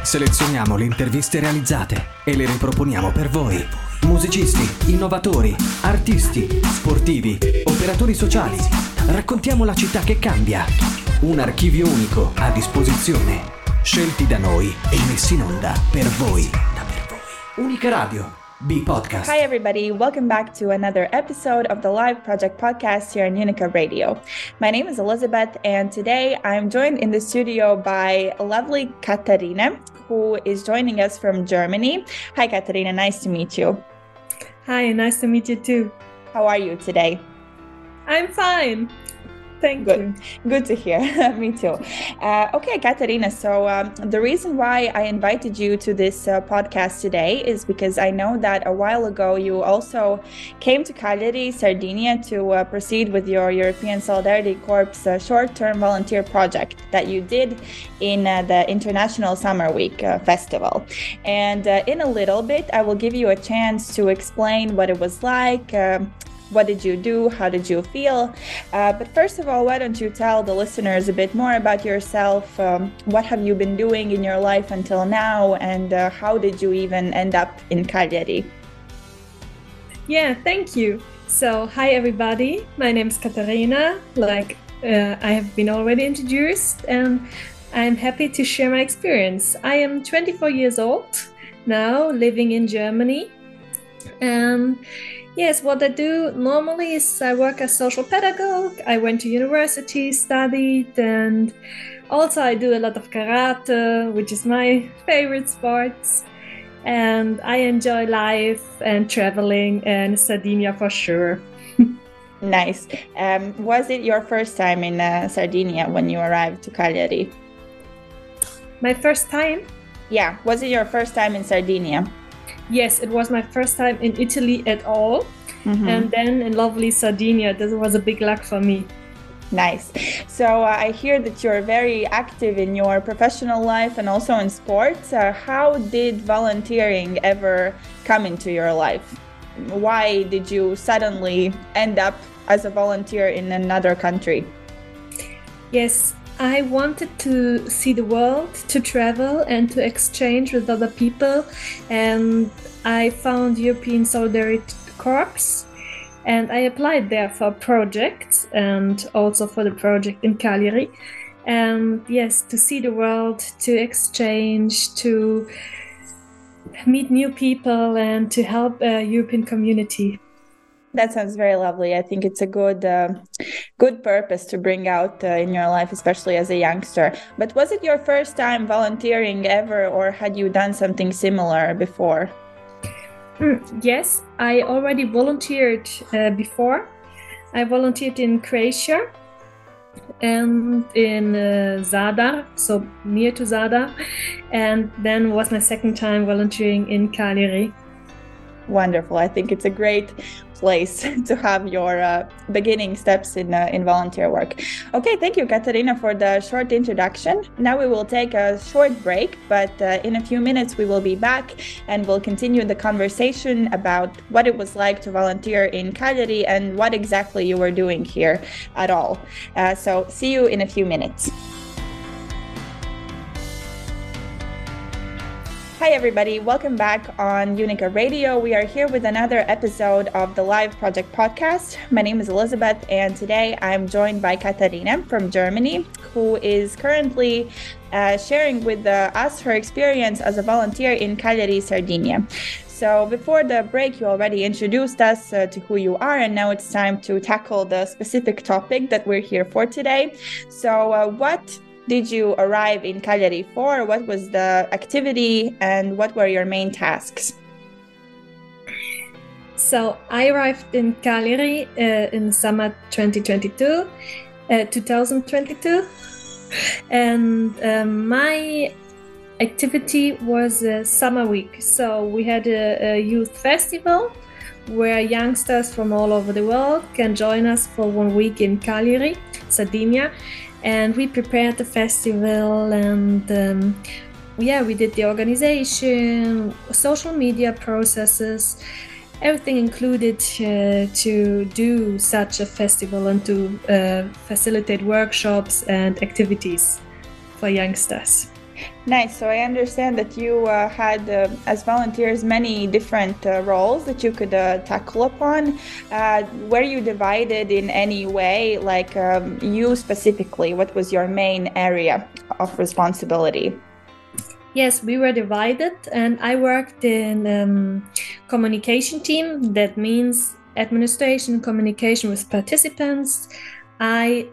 Selezioniamo le interviste realizzate e le riproponiamo per voi. Musicisti, innovatori, artisti, sportivi, operatori sociali. Raccontiamo la città che cambia. Un archivio unico a disposizione. Scelti da noi e messi in onda per voi. Unica Radio. B Podcast. Hi everybody, welcome back to another episode of the Live Project Podcast here on Unica Radio. My name is Elizabeth and today I'm joined in the studio by a lovely Katarina who is joining us from Germany. Hi Katarina, nice to meet you. Hi, nice to meet you too. How are you today? I'm fine. Thank you. Good to hear. Me too. Okay, Katarina, so the reason why I invited you to this podcast today is because I know that a while ago you also came to Cagliari, Sardinia to proceed with your European Solidarity Corps short-term volunteer project that you did in the International Summer Week Festival. And in a little bit, I will give you a chance to explain what it was like, what did you do? How did you feel? But first of all, why don't you tell the listeners a bit more about yourself? What have you been doing in your life until now? And how did you even end up in Cagliari? Yeah, thank you. So, hi everybody. My name is Katarina. I have been already introduced, and I'm happy to share my experience. I am 24 years old now, living in Germany. And yes, what I do normally is I work as social pedagogue. I went to university, studied, and also I do a lot of karate, which is my favorite sports. And I enjoy life and traveling and Sardinia for sure. Nice. Was it your first time in Sardinia when you arrived to Cagliari? My first time? Yeah. Was it your first time in Sardinia? Yes, it was my first time in Italy at all. Mm-hmm. And then in lovely Sardinia. This was a big luck for me. Nice. So I hear that you're very active in your professional life and also in sports. How did volunteering ever come into your life? Why did you suddenly end up as a volunteer in another country? Yes, I wanted to see the world, to travel and to exchange with other people. And I found European Solidarity Corps and I applied there for projects and also for the project in Cagliari. And yes, to see the world, to exchange, to meet new people and to help a European community. That sounds very lovely. I think it's a good purpose to bring out in your life, especially as a youngster. But was it your first time volunteering ever, or had you done something similar before? Yes, I already volunteered before. I volunteered in Croatia and in Zadar, so near to Zadar. And then was my second time volunteering in Cagliari. Wonderful. I think it's a great place to have your beginning steps in volunteer work. Okay, thank you, Katarina, for the short introduction. Now we will take a short break, but in a few minutes we will be back and we'll continue the conversation about what it was like to volunteer in Cagliari and what exactly you were doing here at all. So see you in a few minutes. Hi everybody, welcome back on Unica Radio. We are here with another episode of the Live Project Podcast. My name is Elizabeth and today I'm joined by Katarina from Germany, who is currently sharing with us her experience as a volunteer in Cagliari, Sardinia. So before the break, you already introduced us to who you are, and now it's time to tackle the specific topic that we're here for today. So what did you arrive in Cagliari for? What was the activity and what were your main tasks? So I arrived in Cagliari in summer 2022, and my activity was a summer week. So we had a youth festival where youngsters from all over the world can join us for 1 week in Cagliari, Sardinia. And we prepared the festival and we did the organization, social media processes, everything included to do such a festival and to facilitate workshops and activities for youngsters. Nice. So I understand that you had, as volunteers, many different roles that you could tackle upon. Were you divided in any way, like you specifically? What was your main area of responsibility? Yes, we were divided, and I worked in communication team. That means administration, communication with participants. I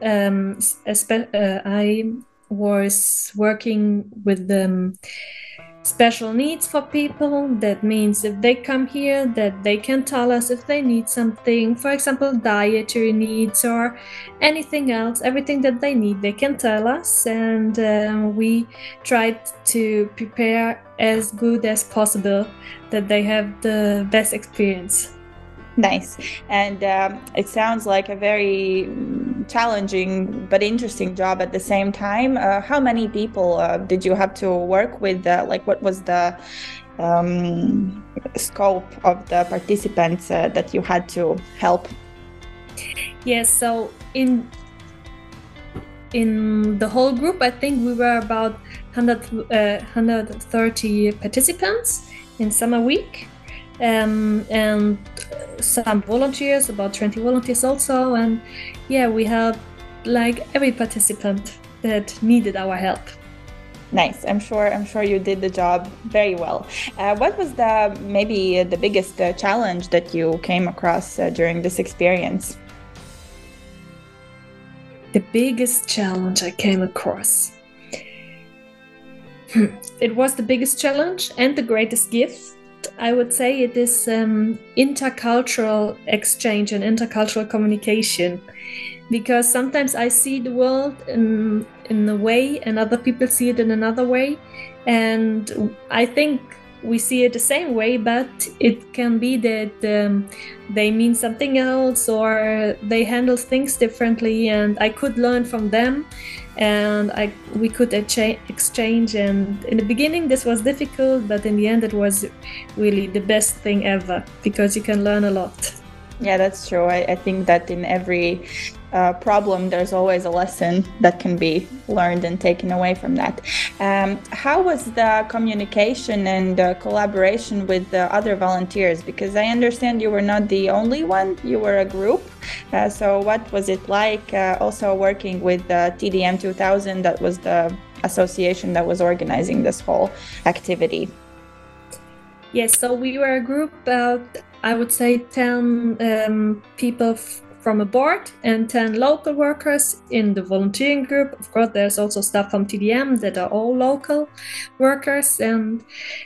was working with special needs for people. That means if they come here, that they can tell us if they need something, for example, dietary needs or anything else, everything that they need, they can tell us. And we tried to prepare as good as possible that they have the best experience. Nice. And it sounds like a very challenging but interesting job at the same time. How many people did you have to work with? Like, what was the scope of the participants that you had to help? Yes, so in the whole group, I think we were about 130 participants in summer week. And some volunteers, about 20 volunteers also, and yeah, we helped like every participant that needed our help. Nice. I'm sure you did the job very well. What was maybe the biggest challenge that you came across during this experience? The biggest challenge I came across. It was the biggest challenge and the greatest gift. I would say it is intercultural exchange and intercultural communication, because sometimes I see the world in a way and other people see it in another way, and I think we see it the same way, but it can be that they mean something else or they handle things differently, and I could learn from them, and we could exchange. And in the beginning this was difficult, but in the end it was really the best thing ever, because you can learn a lot. Yeah, that's true. I think that in every problem there's always a lesson that can be learned and taken away from that. How was the communication and collaboration with the other volunteers? Because I understand you were not the only one, you were a group. So what was it like also working with TDM 2000, that was the association that was organizing this whole activity? Yes, so we were a group about, I would say, 10 people from a board and 10 local workers in the volunteering group. Of course, there's also staff from TDM that are all local workers. And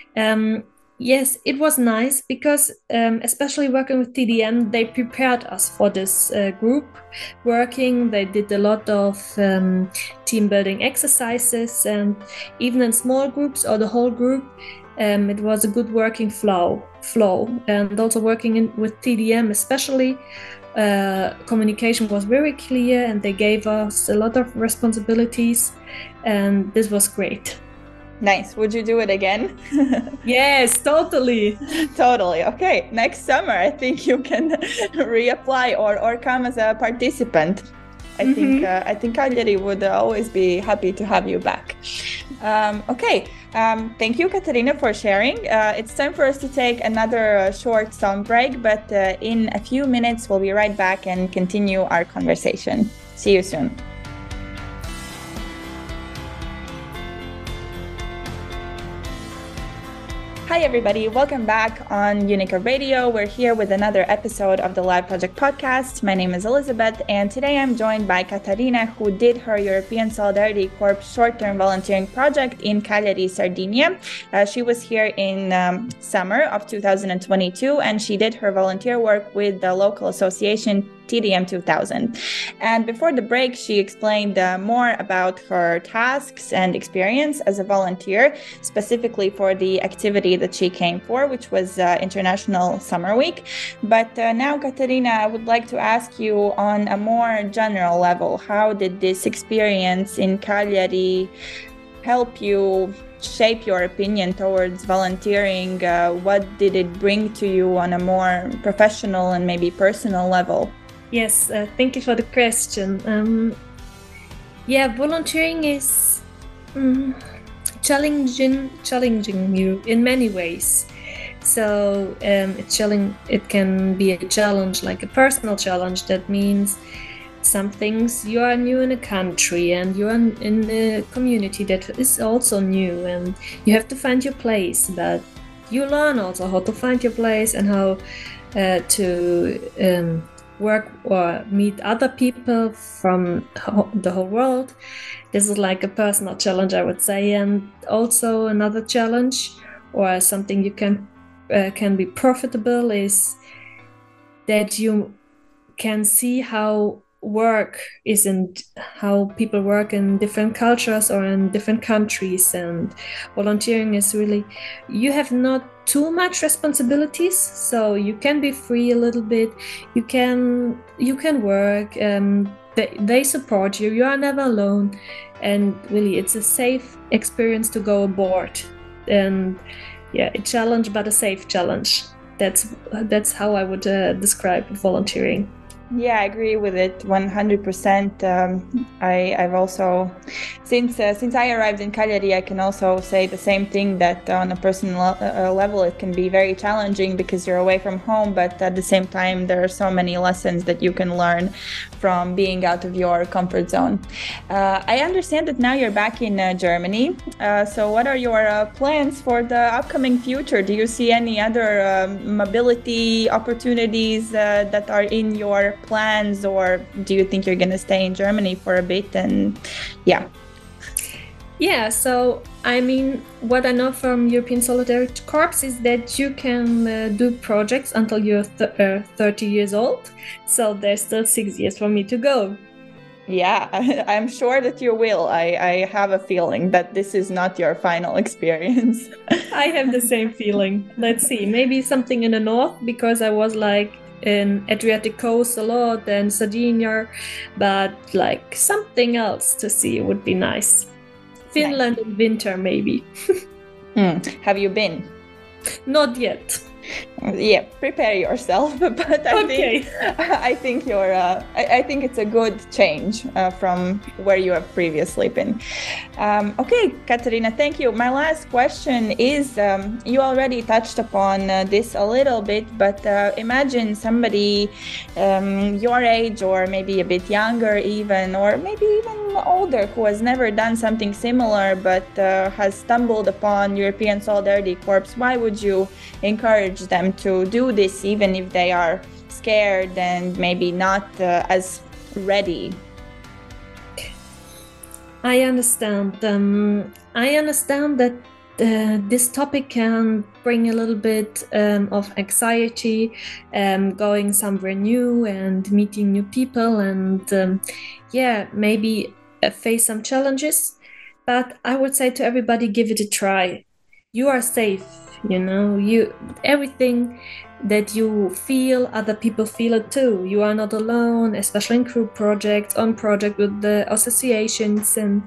yes, it was nice because especially working with TDM, they prepared us for this group working. They did a lot of team building exercises, and even in small groups or the whole group, it was a good working flow. And also working with TDM especially, communication was very clear, and they gave us a lot of responsibilities, and this was great. Nice. Would you do it again? Yes, totally. Totally. Okay. Next summer, I think you can reapply or come as a participant. I think Cagliari would always be happy to have you back. Okay. Thank you, Katarina, for sharing. It's time for us to take another short song break, but in a few minutes, we'll be right back and continue our conversation. See you soon. Hi everybody, welcome back on Unica Radio. We're here with another episode of the Live Project podcast. My name is Elizabeth, and today I'm joined by Katarina, who did her European Solidarity Corps short-term volunteering project in Cagliari, Sardinia. She was here in summer of 2022, and she did her volunteer work with the local association TDM 2000. And before the break, she explained more about her tasks and experience as a volunteer, specifically for the activity that she came for, which was International Summer Week. But now, Katarina, I would like to ask you on a more general level, how did this experience in Cagliari help you shape your opinion towards volunteering? What did it bring to you on a more professional and maybe personal level? Yes, thank you for the question. Volunteering is, to challenging you in many ways. So it can be a challenge, like a personal challenge. That means some things you are new in a country and you are in a community that is also new, and you have to find your place. But you learn also how to find your place and how to work or meet other people from the whole world. This is like a personal challenge, I would say. And also another challenge, or something you can be profitable, is that you can see how work is and how people work in different cultures or in different countries. And volunteering is really, you have not too much responsibilities, so you can be free a little bit. You can work, they support you, you are never alone, and really it's a safe experience to go aboard. And yeah, a challenge, but a safe challenge. That's how I would describe volunteering. Yeah, I agree with it 100%. I've also, since I arrived in Cagliari, I can also say the same thing, that on a personal level, it can be very challenging because you're away from home, but at the same time, there are so many lessons that you can learn from being out of your comfort zone. I understand that now you're back in Germany. So what are your plans for the upcoming future? Do you see any other mobility opportunities that are in your plans, or do you think you're going to stay in Germany for a bit? And yeah, so I mean, what I know from European Solidarity Corps is that you can do projects until you're 30 years old, so there's still 6 years for me to go. Yeah, I'm sure that you will. I have a feeling that this is not your final experience. I have the same feeling. Let's see, maybe something in the north, because I was like in Adriatic coast a lot and Sardinia, but like something else to see would be nice. Finland in winter, maybe. Have you been? Not yet. Yeah, prepare yourself. But I think you're. I think it's a good change from where you have previously been. Okay, Katarina, thank you. My last question is: you already touched upon this a little bit, but imagine somebody your age, or maybe a bit younger, even, or maybe even older, who has never done something similar, but has stumbled upon European Solidarity Corps. Why would you encourage them to do this, even if they are scared and maybe not as ready? I understand. I understand that this topic can bring a little bit of anxiety, going somewhere new and meeting new people, and maybe face some challenges. But I would say to everybody, give it a try. You are safe. You know, everything that you feel, other people feel it too. You are not alone, especially in group projects, on project with the associations. And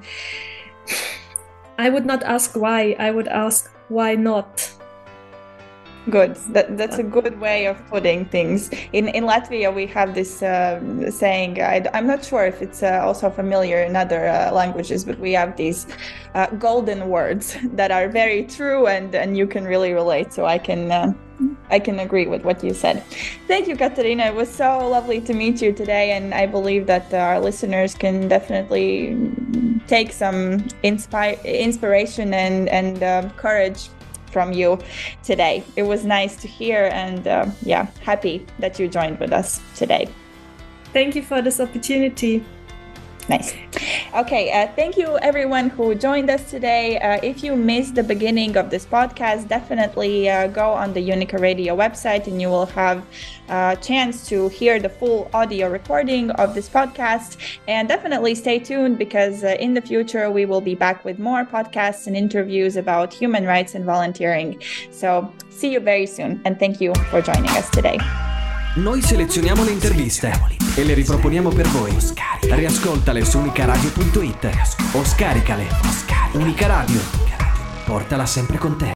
I would not ask why, I would ask why not. Good. That's a good way of putting things. In Latvia, we have this saying. I'm not sure if it's also familiar in other languages, but we have these golden words that are very true, and you can really relate. So I can agree with what you said. Thank you, Katarina. It was so lovely to meet you today, and I believe that our listeners can definitely take some inspiration and courage from you today. It was nice to hear, and happy that you joined with us today. Thank you for this opportunity. Nice. Okay, thank you everyone who joined us today. If you missed the beginning of this podcast, definitely go on the Unica Radio website and you will have a chance to hear the full audio recording of this podcast. And definitely stay tuned, because in the future we will be back with more podcasts and interviews about human rights and volunteering. So see you very soon, and thank you for joining us today. Noi selezioniamo le interviste e le riproponiamo per voi. Riascoltale su unicaradio.it o scaricale. Unica Radio. Portala sempre con te.